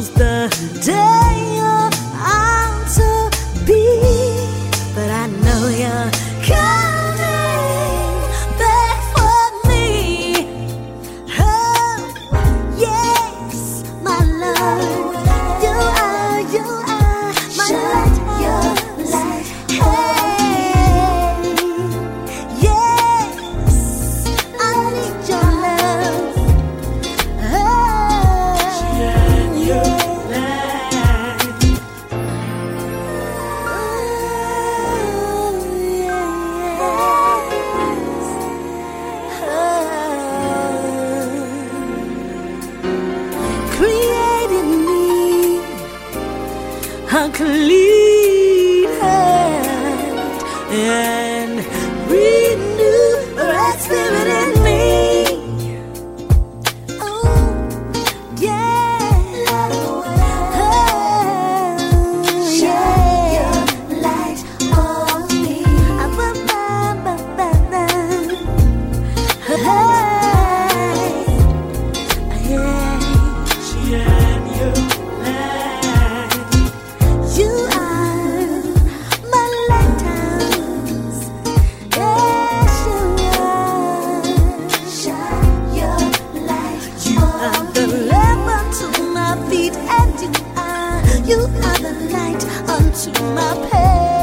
knows the day you're out to be, but I know you're coming back for me. Oh, yes, my love, you are my light, your light. Hey, yes, I need your love. Shine your light. Created me a clean hand and renew the right spirit in me. Oh, yeah. Shine your light on me. Shine your light. You are my lighthouse. Yes, you are. Shine your light. You are the lamp unto my feet, and you are the light unto my path.